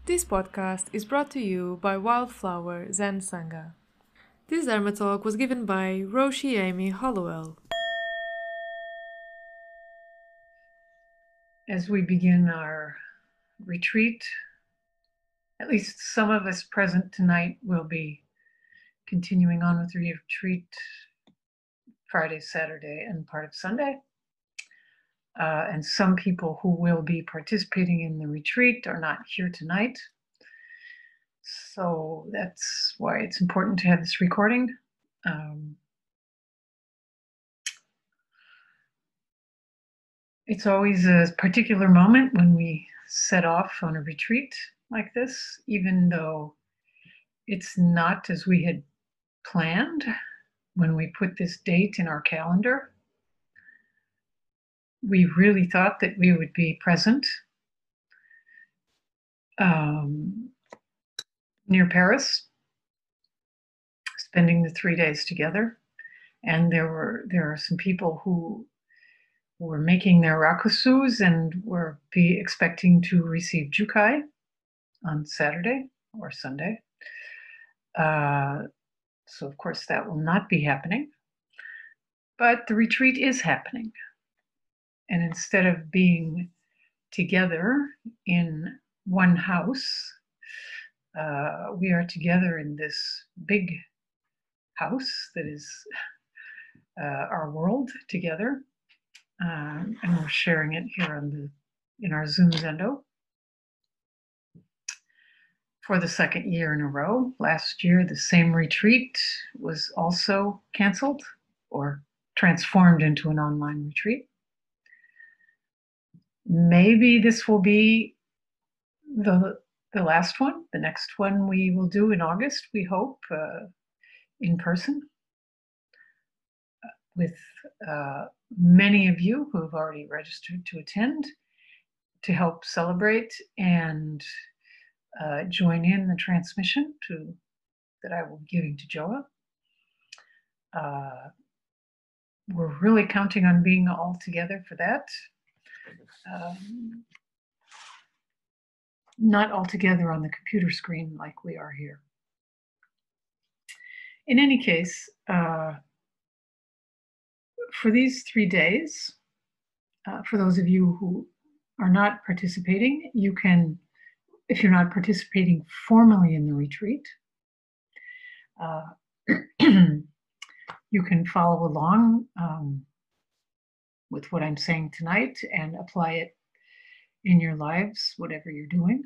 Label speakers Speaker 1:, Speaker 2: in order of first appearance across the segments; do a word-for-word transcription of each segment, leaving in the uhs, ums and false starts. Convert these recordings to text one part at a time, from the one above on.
Speaker 1: This podcast is brought to you by Wildflower Zen Sangha. This Dharma talk was given by Roshi Amy Hollowell.
Speaker 2: As we begin our retreat, at least some of us present tonight will be continuing on with the retreat Friday, Saturday, and part of Sunday. Uh, and some people who will be participating in the retreat are not here tonight. So that's why it's important to have this recording. Um, it's always a particular moment when we set off on a retreat like this, even though it's not as we had planned when we put this date in our calendar. We really thought that we would be present um, near Paris, spending the three days together. And there were there are some people who were making their rakusus and were be expecting to receive jukai on Saturday or Sunday. Uh, so of course that will not be happening. But the retreat is happening. And instead of being together in one house, uh, we are together in this big house that is uh, our world together. Um, and we're sharing it here on the in our Zoom Zendo for the second year in a row. Last year, the same retreat was also canceled or transformed into an online retreat. Maybe this will be the the last one. The next one we will do in August, we hope, uh, in person with uh, many of you who have already registered to attend to help celebrate and uh, join in the transmission to that I will be giving to Joa. Uh, we're really counting on being all together for that. Um, not all together on the computer screen like we are here. In any case, uh, for these three days, uh, for those of you who are not participating, you can, if you're not participating formally in the retreat, uh, you can follow along um, with what I'm saying tonight and apply it in your lives, whatever you're doing,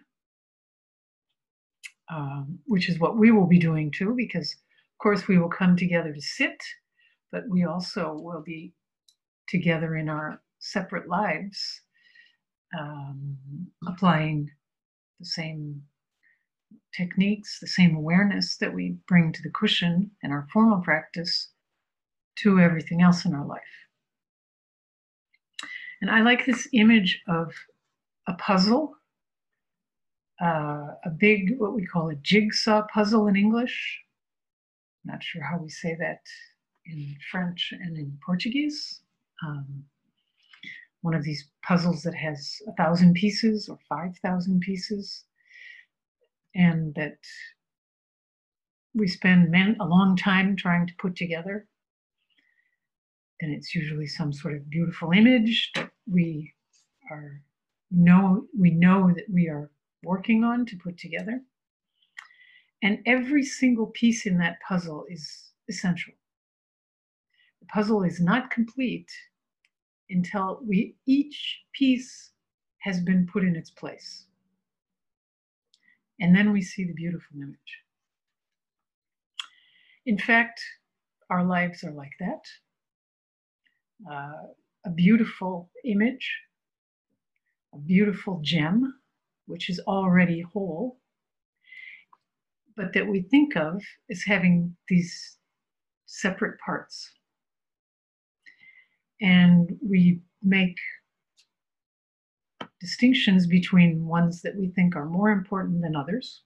Speaker 2: um, which is what we will be doing too, because of course we will come together to sit, but we also will be together in our separate lives, um, applying the same techniques, the same awareness that we bring to the cushion in our formal practice to everything else in our life. And I like this image of a puzzle, uh, a big, what we call a jigsaw puzzle in English. I'm not sure how we say that in French and in Portuguese. Um, one of these puzzles that has a thousand pieces or five thousand pieces, and that we spend men, a long time trying to put together. And it's usually some sort of beautiful image that we are know we know that we are working on to put together. And every single piece in that puzzle is essential. The puzzle is not complete until we each piece has been put in its place. And then we see the beautiful image. In fact, our lives are like that. Uh, a beautiful image, a beautiful gem, which is already whole, but that we think of as having these separate parts. And we make distinctions between ones that we think are more important than others.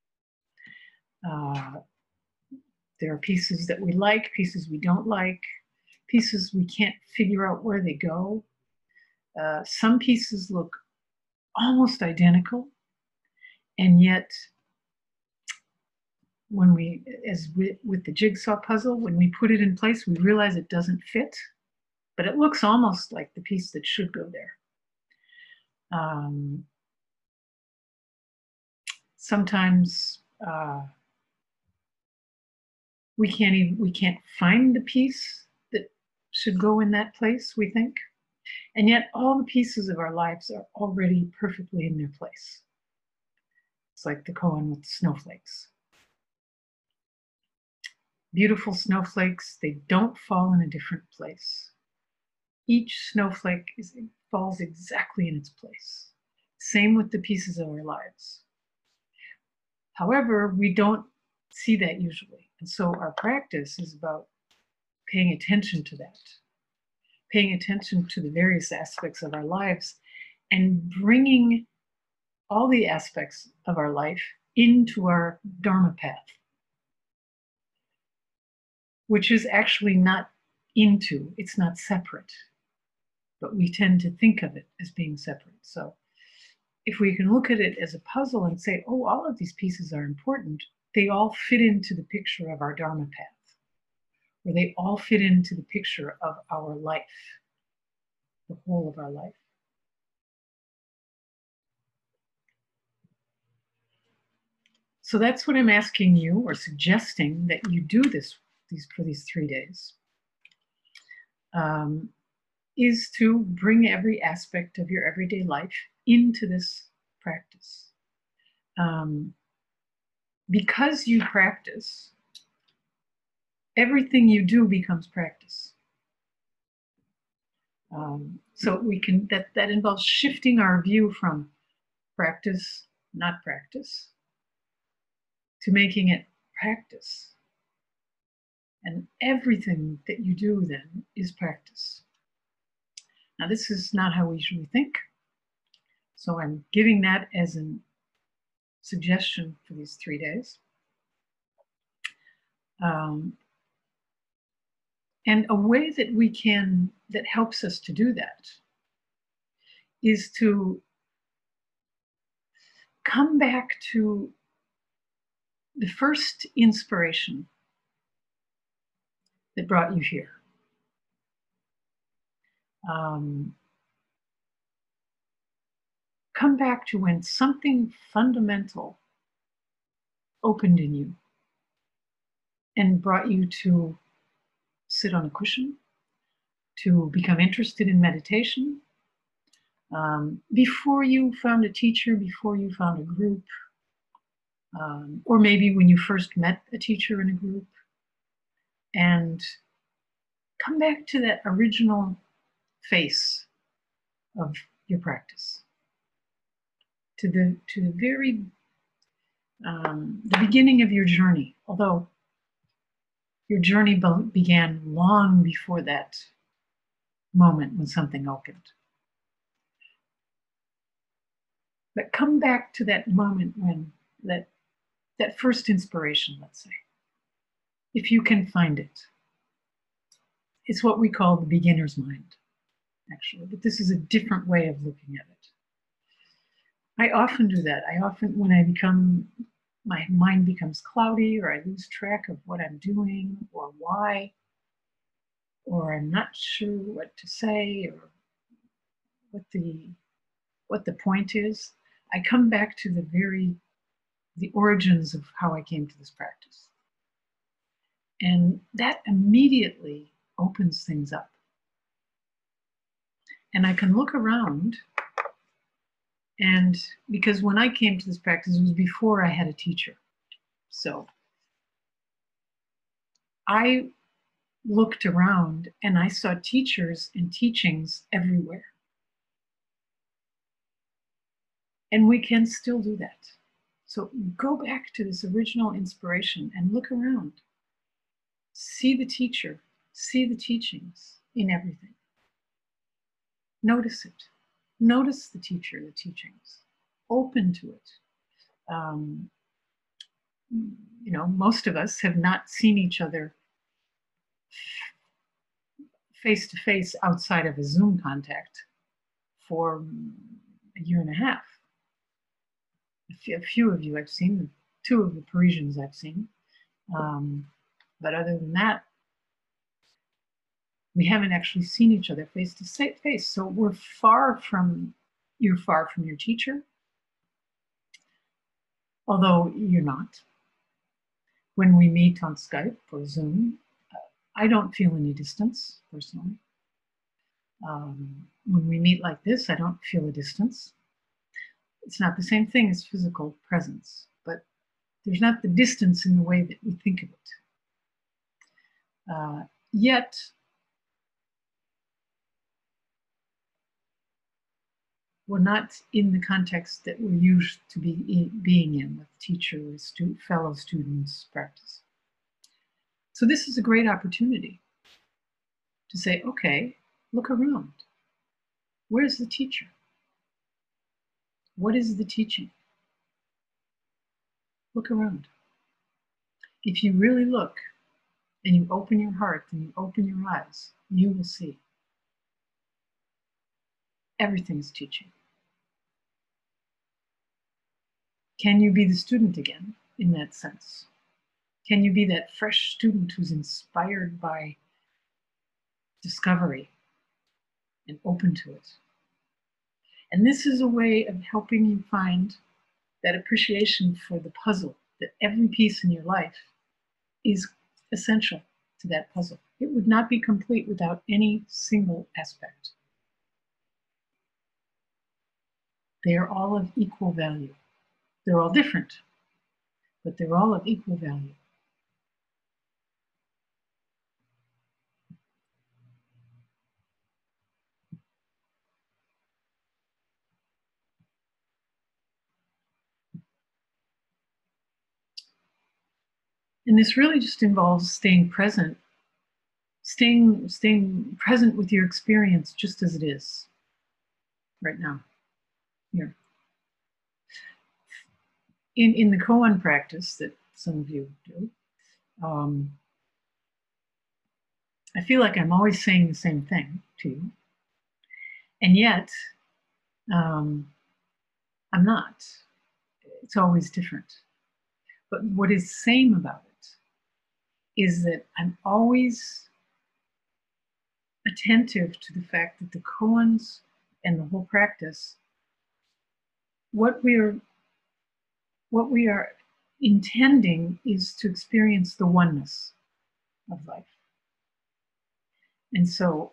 Speaker 2: Uh, there are pieces that we like, pieces we don't like, pieces we can't figure out where they go. Uh, some pieces look almost identical, And yet, when we, as with, with the jigsaw puzzle, when we put it in place, we realize it doesn't fit, but it looks almost like the piece that should go there. Um, sometimes uh, we can't even, we can't find the piece that should go in that place, we think. And yet all the pieces of our lives are already perfectly in their place. It's like the koan with the snowflakes. Beautiful snowflakes, they don't fall in a different place. Each snowflake is, falls exactly in its place. Same with the pieces of our lives. However, we don't see that usually. And so our practice is about paying attention to that, paying attention to the various aspects of our lives and bringing all the aspects of our life into our Dharma path, which is actually not into, it's not separate, but we tend to think of it as being separate. So if we can look at it as a puzzle and say, oh, all of these pieces are important, they all fit into the picture of our Dharma path, or they all fit into the picture of our life, the whole of our life. So that's what I'm asking you, or suggesting that you do this these, for these three days, um, is to bring every aspect of your everyday life into this practice. Um, because you practice, everything you do becomes practice. Um, so we can, that, that involves shifting our view from practice, not practice, to making it practice. And everything that you do then is practice. Now, this is not how we usually think. So I'm giving that as a suggestion for these three days. Um, and a way that we can, that helps us to do that, is to come back to the first inspiration that brought you here. Um, come back to when something fundamental opened in you and brought you to sit on a cushion, to become interested in meditation, um, before you found a teacher, before you found a group, um, or maybe when you first met a teacher in a group, and come back to that original face of your practice, to the to the very um, the beginning of your journey, although your journey be- began long before that moment when something opened. But come back to that moment when that that first inspiration, let's say, if you can find it. It's what we call the beginner's mind, actually, but this is a different way of looking at it. I often do that. I often, when I become, my mind becomes cloudy, or I lose track of what I'm doing or why, or I'm not sure what to say or what the what the point is, I come back to the very the origins of how I came to this practice. And that immediately opens things up. And I can look around, and because when I came to this practice, it was before I had a teacher. So I looked around and I saw teachers and teachings everywhere. And we can still do that. So go back to this original inspiration and look around. See the teacher, see the teachings in everything. Notice it. Notice the teacher, the teachings. Open to it. Um, you know, most of us have not seen each other face to face outside of a Zoom contact for a year and a half. a few of you I've seen, two of the Parisians I've seen. Um, but other than that, we haven't actually seen each other face to face. So we're far from, you're far from your teacher, although you're not. When we meet on Skype or Zoom, I don't feel any distance, personally. Um, when we meet like this, I don't feel a distance. It's not the same thing as physical presence, but there's not the distance in the way that we think of it. Uh, yet, we're not in the context that we're used to be being in with teachers, stu fellow students, practice. So this is a great opportunity to say, okay, look around. Where's the teacher? What is the teaching? Look around. If you really look and you open your heart and you open your eyes, you will see everything's teaching. Can you be the student again in that sense? Can you be that fresh student who's inspired by discovery and open to it? And this is a way of helping you find that appreciation for the puzzle, that every piece in your life is essential to that puzzle. It would not be complete without any single aspect. They are all of equal value. They're all different, but they're all of equal value. And this really just involves staying present, staying, staying present with your experience just as it is right now, here. In, in the koan practice that some of you do, um, I feel like I'm always saying the same thing to you. And yet, um, I'm not. It's always different. But what is same about it is that I'm always attentive to the fact that the koans and the whole practice, what we are, what we are intending is to experience the oneness of life. And so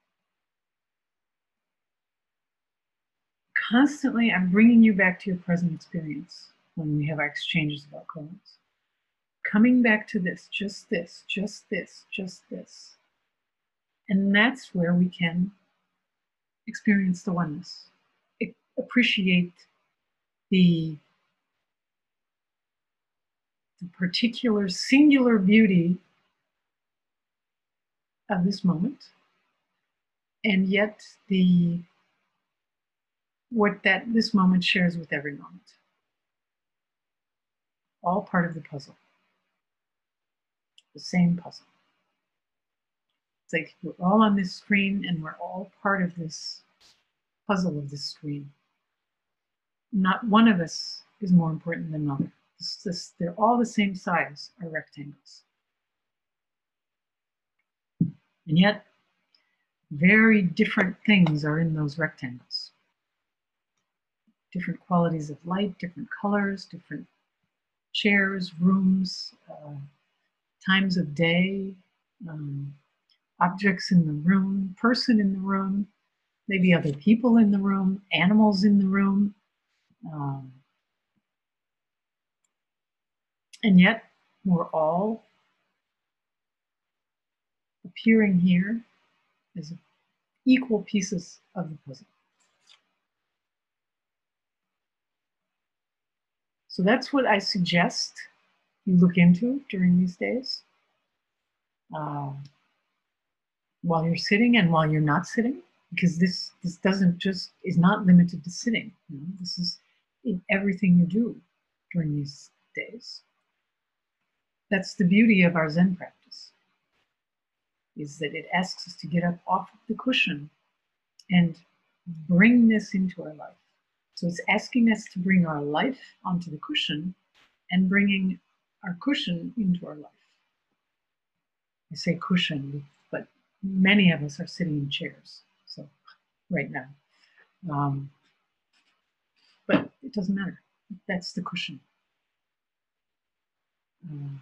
Speaker 2: constantly I'm bringing you back to your present experience when we have our exchanges about koans. Coming back to this, just this, just this, just this. And that's where we can experience the oneness, appreciate the, the particular singular beauty of this moment, and yet the what that this moment shares with every moment. All part of the puzzle. The same puzzle. It's like we're all on this screen and we're all part of this puzzle of this screen. Not one of us is more important than another. This, this, they're all the same size, are rectangles. And yet, very different things are in those rectangles. Different qualities of light, different colors, different chairs, rooms, uh, times of day, um, objects in the room, person in the room, maybe other people in the room, animals in the room. Um, and yet, we're all appearing here as equal pieces of the puzzle. So that's what I suggest you look into during these days. Uh, while you're sitting and while you're not sitting, because this this doesn't just is not limited to sitting. You know, this is in everything you do during these days. That's the beauty of our Zen practice, is that it asks us to get up off of the cushion and bring this into our life. So it's asking us to bring our life onto the cushion and bringing our cushion into our life. I say cushion, but many of us are sitting in chairs, so right now. Um, but it doesn't matter. That's the cushion. Um,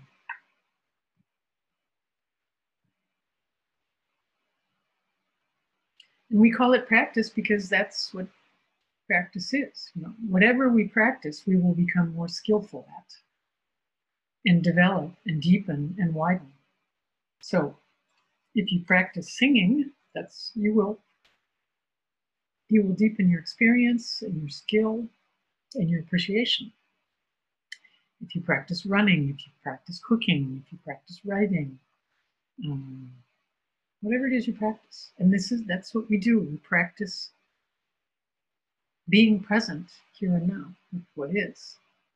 Speaker 2: and we call it practice because that's what practice is. You know, whatever we practice, we will become more skillful at, and develop and deepen and widen. So if you practice singing, that's you will you will deepen your experience and your skill and your appreciation. If you practice running, if you practice cooking, if you practice writing, um, whatever it is you practice. And this is that's what we do. We practice being present here and now with what is.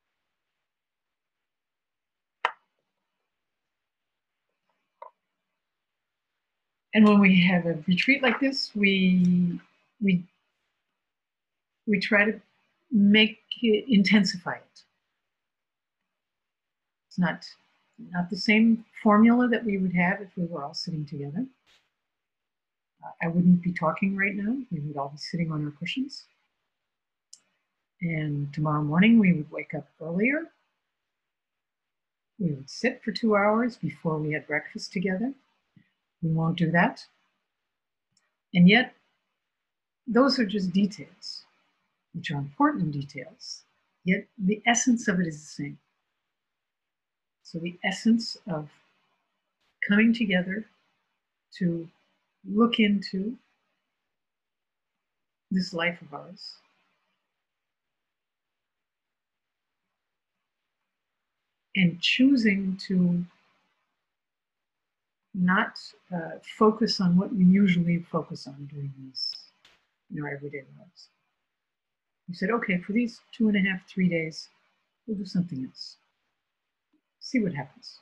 Speaker 2: And when we have a retreat like this, we we we try to make it intensify it. It's not not the same formula that we would have if we were all sitting together. Uh, I wouldn't be talking right now. We would all be sitting on our cushions. And tomorrow morning we would wake up earlier. We would sit for two hours before we had breakfast together. We won't do that. And yet, those are just details, which are important details. Yet the essence of it is the same. So the essence of coming together to look into this life of ours and choosing to not uh, focus on what we usually focus on during these in our everyday lives. We said, okay, for these two and a half, three days, we'll do something else. See what happens.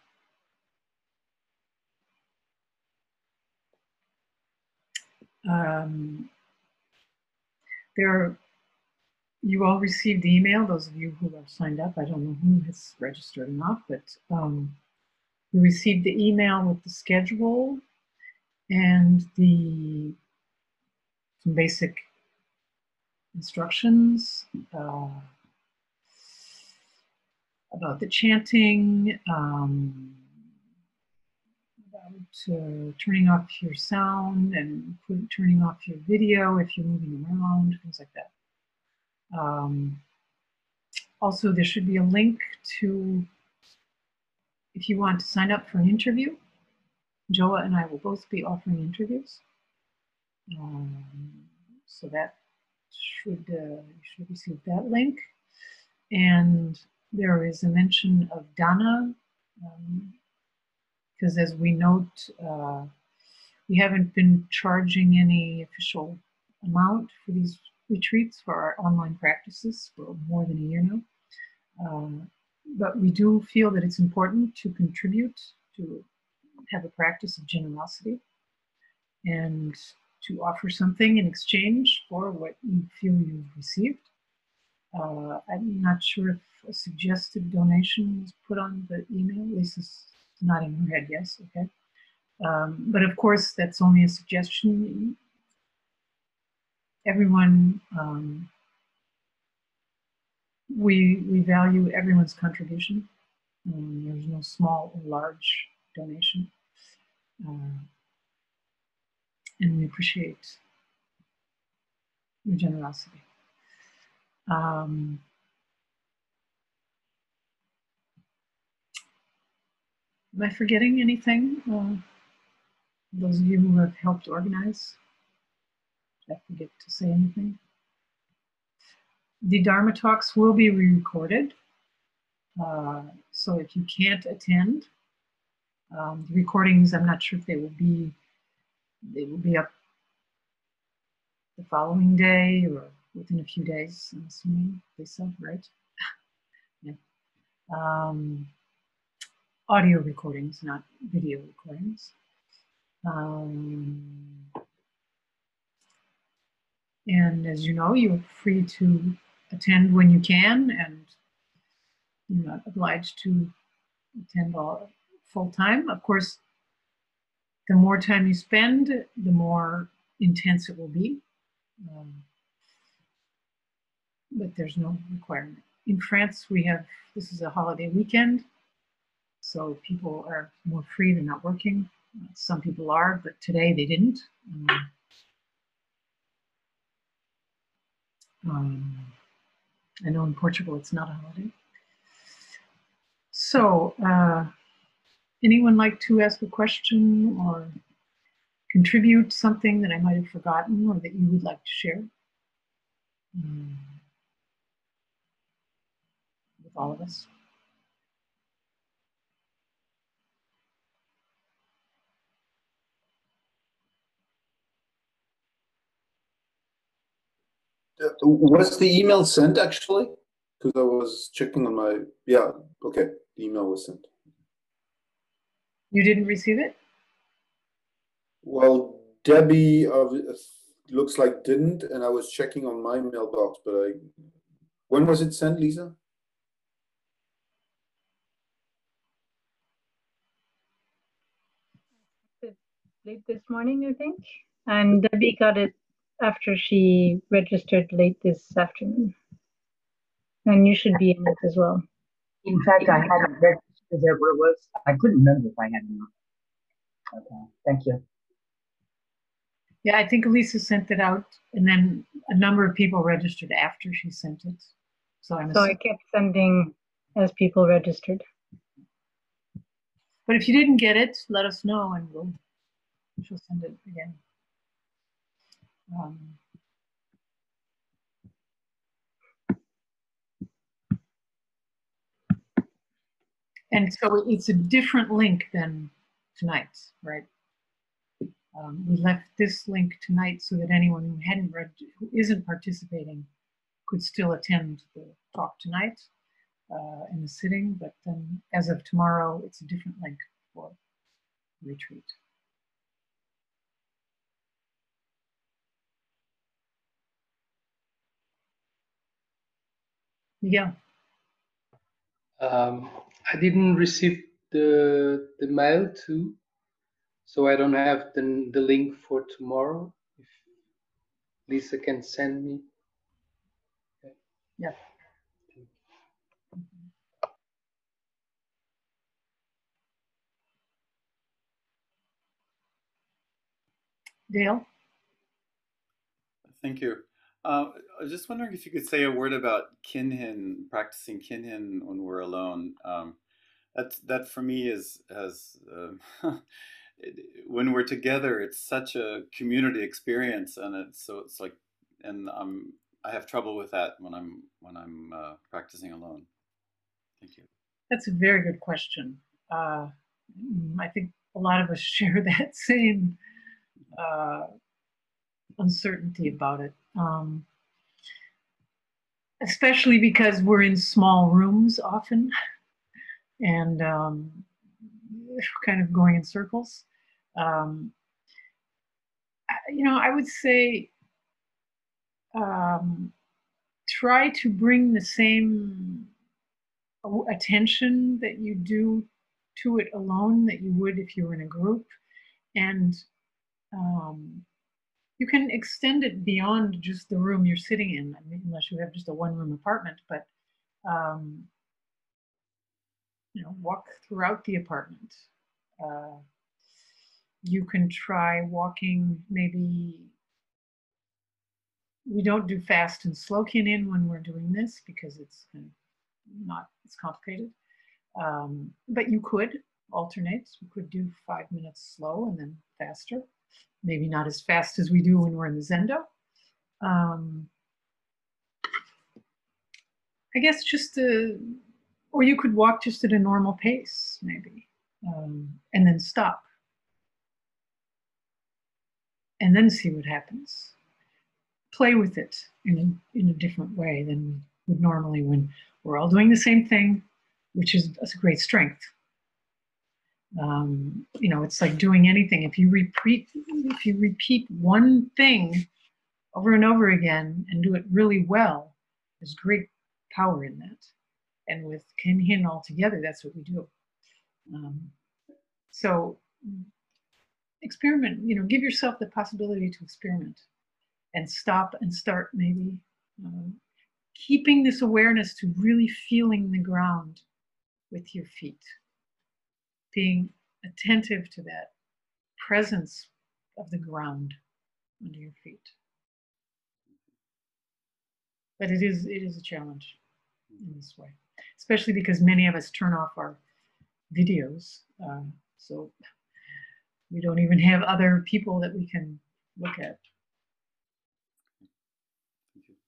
Speaker 2: Um, there are, you all received the email, those of you who have signed up. I don't know who has registered or not, but um, you received the email with the schedule and the some basic instructions uh, about the chanting, um, about uh, turning off your sound and put, turning off your video if you're moving around, things like that. Um, also, there should be a link to, if you want to sign up for an interview, Joa and I will both be offering interviews. Um, so that should, uh, you should receive that link. And there is a mention of Dana, because um, as we note, uh, we haven't been charging any official amount for these retreats for our online practices for more than a year now. Um, but we do feel that it's important to contribute, to have a practice of generosity, and to offer something in exchange for what you feel you've received. Uh, I'm not sure if a suggested donation was put on the email. Lisa's nodding her head yes, okay. Um, but of course, that's only a suggestion. Everyone, um, we, we value everyone's contribution. Um, there's no small or large donation. Uh, and we appreciate your generosity. Um, am I forgetting anything? Uh, those of you who have helped organize, did I forget to say anything? The Dharma talks will be re-recorded. Uh, so if you can't attend, um, the recordings, I'm not sure if they will be, they will be up the following day or within a few days, I'm assuming, Lisa, right? Yeah. Um, audio recordings, not video recordings. Um, and as you know, you're free to attend when you can, and you're not obliged to attend all full time. Of course, the more time you spend, the more intense it will be. Um, but there's no requirement. In France, we have, this is a holiday weekend, so people are more free, they're not working. Some people are, but today they didn't. Um, um, I know in Portugal it's not a holiday. So, uh, anyone like to ask a question or contribute something that I might have forgotten or that you would like to share um, with all of us?
Speaker 3: Uh, Was the email sent actually? Because I was checking on my, yeah, okay, the email was sent.
Speaker 2: You didn't receive it?
Speaker 3: Well, Debbie uh, looks like didn't, and I was checking on my mailbox, but I, when was it sent, Lisa?
Speaker 4: Late this morning, I think. And Debbie got it after she registered late this afternoon. And you should be in it as well.
Speaker 5: In fact, I hadn't registered there where it was. I couldn't remember if I had or not. Okay, thank you.
Speaker 2: Yeah, I think Lisa sent it out, and then a number of people registered after she sent it. So I'm
Speaker 4: So I kept sending as people registered.
Speaker 2: But if you didn't get it, let us know and we'll she'll send it again. Um, and so it's a different link than tonight's, right? Um, we left this link tonight so that anyone who hadn't read, who isn't participating, could still attend the talk tonight uh, in the sitting. But then, as of tomorrow, it's a different link for retreat. Yeah.
Speaker 6: Um, I didn't receive the the mail too, so I don't have the the link for tomorrow. If Lisa can send me. Okay.
Speaker 2: Yeah. Dale?
Speaker 7: Thank you. Uh, I was just wondering if you could say a word about kinhin, practicing kinhin when we're alone. Um, that that for me is as uh, when we're together, it's such a community experience, and it's so it's like, and um, I have trouble with that when I'm when I'm uh, practicing alone. Thank you.
Speaker 2: That's a very good question. Uh, I think a lot of us share that same uh, uncertainty about it. Um, especially because we're in small rooms often and um, kind of going in circles. Um, you know, I would say um, try to bring the same attention that you do to it alone that you would if you were in a group. And um, you can extend it beyond just the room you're sitting in, I mean, unless you have just a one-room apartment. But um, you know, walk throughout the apartment. Uh, you can try walking. Maybe we don't do fast and slow kinhin when we're doing this because it's kind of not it's complicated. Um, but you could alternate. You could do five minutes slow and then faster. Maybe not as fast as we do when we're in the Zendo. Um, I guess just a, or you could walk just at a normal pace, maybe, um, and then stop. And then see what happens. Play with it in a, in a different way than we would normally when we're all doing the same thing, which is a great strength. Um, you know, it's like doing anything. If you repeat, if you repeat one thing over and over again and do it really well, There's great power in that. And with Kinhin all together, that's what we do. Um, so experiment, you know, give yourself the possibility to experiment and stop and start maybe um, keeping this awareness to really feeling the ground with your feet, being attentive to that presence of the ground under your feet. But it is it is a challenge in this way, especially because many of us turn off our videos, uh, so we don't even have other people that we can look at.
Speaker 7: Thank you.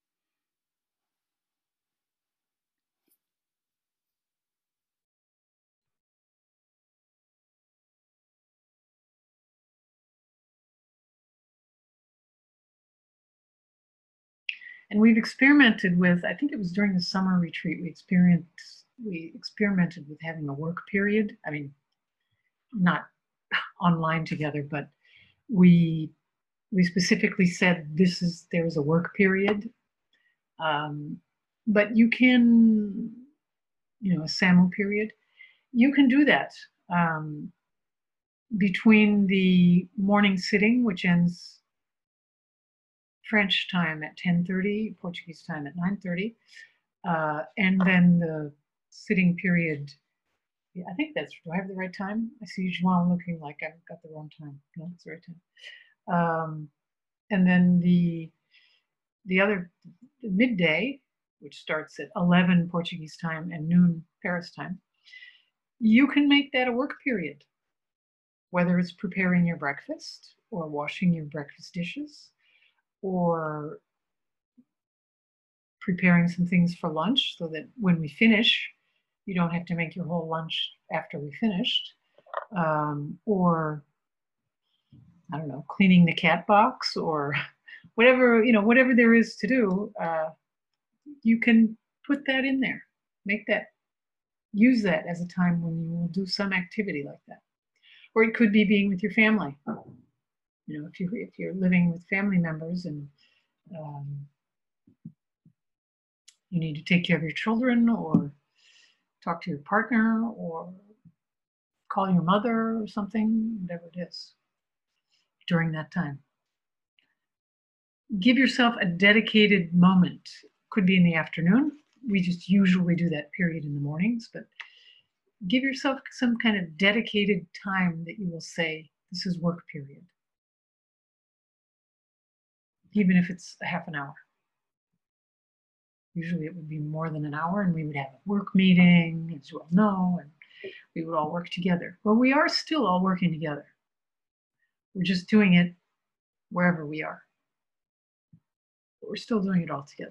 Speaker 2: And we've experimented with, I think it was during the summer retreat, we experienced, we experimented with having a work period. I mean, not online together, but we we specifically said this is, there's a work period. Um, but you can, you know, a S A M U period, you can do that um, between the morning sitting, which ends French time at ten thirty, Portuguese time at nine thirty, uh, and then the sitting period. Yeah, I think that's, do I have the right time? I see João looking like I've got the wrong time. No, it's the right time. Um, and then the the other, the midday, which starts at eleven Portuguese time and noon Paris time, you can make that a work period, whether it's preparing your breakfast or washing your breakfast dishes or preparing some things for lunch so that when we finish, you don't have to make your whole lunch after we finished, um, or I don't know, cleaning the cat box or whatever, you know, whatever there is to do, uh, you can put that in there, make that, use that as a time when you will do some activity like that. Or it could be being with your family. You know, if you if you're living with family members and um, you need to take care of your children or talk to your partner or call your mother or something, whatever it is, during that time. Give yourself a dedicated moment. Could be in the afternoon. We just usually do that period in the mornings, but give yourself some kind of dedicated time that you will say, this is work period. Even if it's a half an hour. Usually it would be more than an hour and we would have a work meeting, as you all know, and we would all work together. Well, we are still all working together. We're just doing it wherever we are. But we're still doing it all together.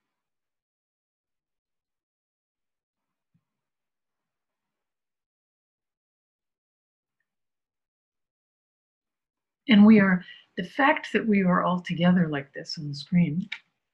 Speaker 2: And we are, the fact that we are all together like this on the screen,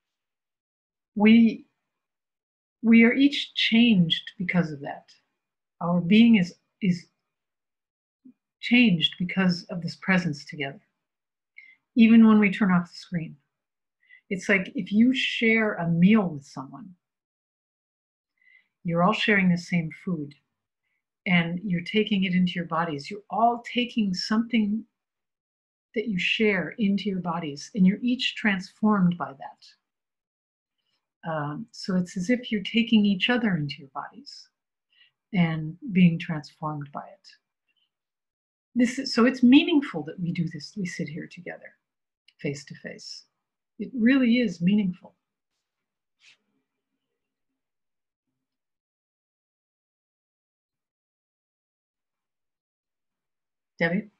Speaker 2: we, we are each changed because of that. Our being is, is changed because of this presence together. Even when we turn off the screen. It's like if you share a meal with someone, you're all sharing the same food and you're taking it into your bodies. You're all taking something that you share into your bodies and you're each transformed by that. Um, so it's as if you're taking each other into your bodies and being transformed by it. This is, so it's meaningful that we do this, we sit here together, face to face. It really is meaningful. Debbie?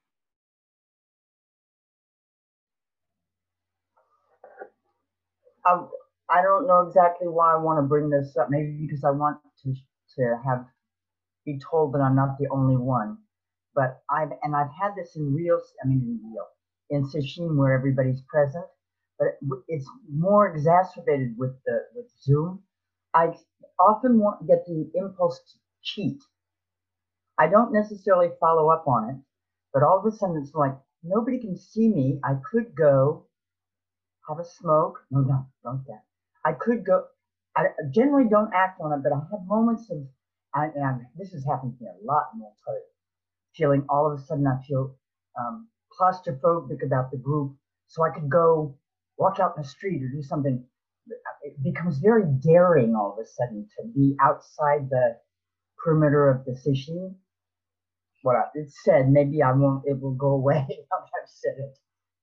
Speaker 5: I, I don't know exactly why I want to bring this up. Maybe because I want to to have be told that I'm not the only one. But I've and I've had this in real. I mean, in real in Sesshin where everybody's present, but it's more exacerbated with the with Zoom. I often want get the impulse to cheat. I don't necessarily follow up on it, but all of a sudden it's like nobody can see me. I could go have a smoke. No, no, don't that. I could go, I generally don't act on it, but I have moments of, and, and this has happened to me a lot in Ontario, feeling all of a sudden I feel um, claustrophobic about the group. So I could go walk out in the street or do something. It becomes very daring all of a sudden to be outside the perimeter of the session. What I, it said, maybe I won't, it will go away now that I've said it.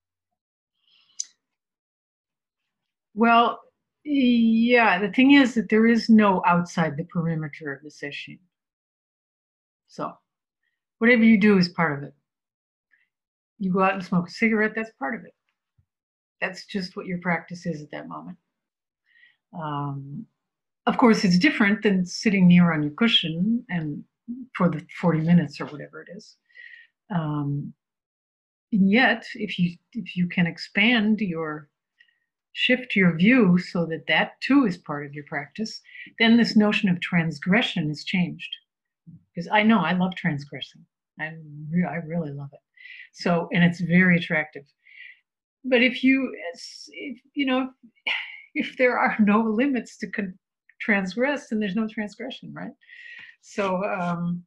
Speaker 2: Well, yeah, the thing is that there is no outside the perimeter of the session. So whatever you do is part of it. You go out and smoke a cigarette, that's part of it. That's just what your practice is at that moment. Um, of course, it's different than sitting near on your cushion and for the forty minutes or whatever it is. Um, and yet, if you if you can expand your shift your view so that that too is part of your practice, then this notion of transgression is changed. Because I know I love transgressing. I re I really love it. So, and it's very attractive. But if you, if, you know, if there are no limits to transgress, then there's no transgression, right? So um,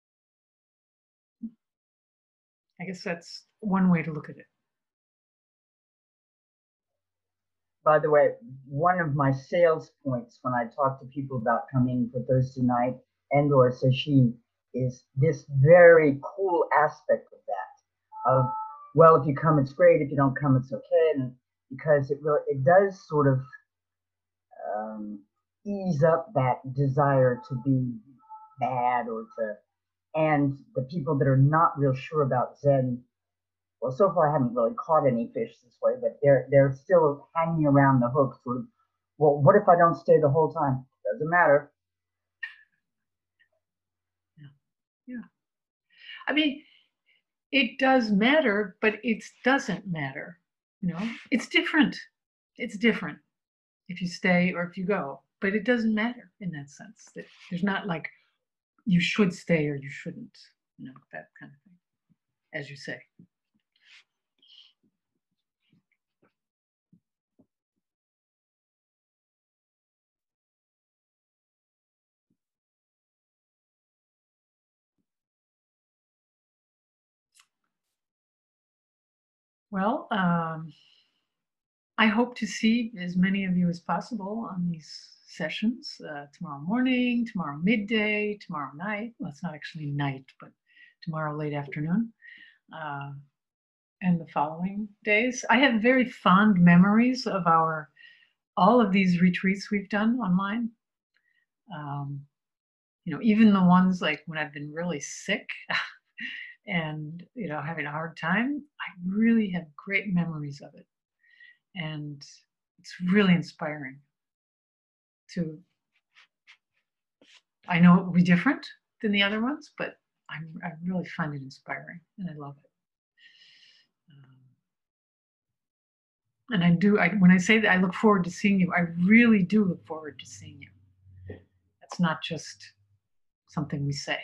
Speaker 2: I guess that's one way to look at it.
Speaker 5: By the way, one of my sales points when I talk to people about coming for Thursday night and or sesshin is this very cool aspect of that, of, well, if you come, it's great. If you don't come, it's okay. And because it really, it does sort of um, ease up that desire to be bad or to, and the people that are not real sure about Zen, well, so far I haven't really caught any fish this way, but they're they're still hanging around the hook, sort of, well, what if I don't stay the whole time? Doesn't matter.
Speaker 2: Yeah. Yeah. I mean, it does matter, but it doesn't matter. You know, it's different. It's different if you stay or if you go, but it doesn't matter in that sense. That there's not like you should stay or you shouldn't, you know, that kind of thing, as you say. Well, um, I hope to see as many of you as possible on these sessions uh, tomorrow morning, tomorrow midday, tomorrow night. Well, it's not actually night, but tomorrow late afternoon, uh, and the following days. I have very fond memories of our all of these retreats we've done online. Um, you know, even the ones like when I've been really sick and, you know, having a hard time, I really have great memories of it. And it's really inspiring to, I know it will be different than the other ones, but I'm, I really find it inspiring and I love it. Um, and I do, I, when I say that I look forward to seeing you, I really do look forward to seeing you. That's not just something we say.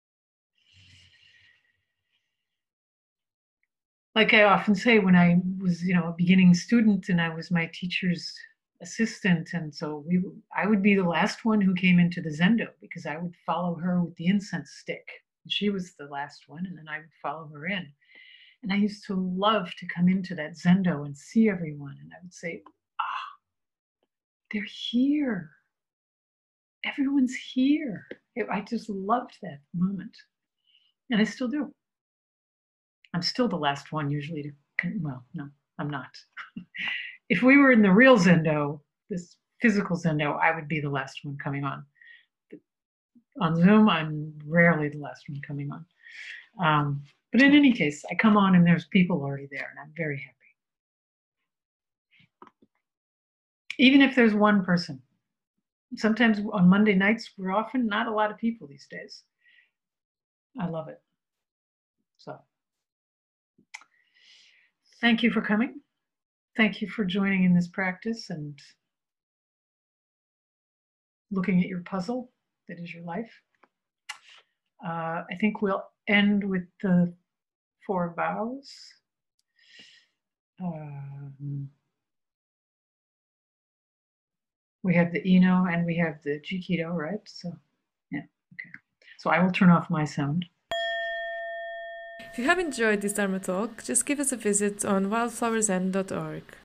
Speaker 2: Like I often say, when I was, you know, a beginning student and I was my teacher's assistant, and so we, I would be the last one who came into the Zendo because I would follow her with the incense stick. And she was the last one, and then I would follow her in. And I used to love to come into that Zendo and see everyone, and I would say, ah, they're here. Everyone's here. I just loved that moment, and I still do. I'm still the last one usually to, well, no, I'm not. If we were in the real Zendo, this physical Zendo, I would be the last one coming on. But on Zoom, I'm rarely the last one coming on. Um, but in any case, I come on and there's people already there, and I'm very happy. Even if there's one person. Sometimes on Monday nights, we're often not a lot of people these days. I love it. So. Thank you for coming. Thank you for joining in this practice and looking at your puzzle that is your life. Uh, I think we'll end with the four vows. Um, We have the Eno and we have the G-Keto, right? So, yeah, okay. So I will turn off my sound.
Speaker 1: If you have enjoyed this Dharma talk, just give us a visit on wildflower zen dot org.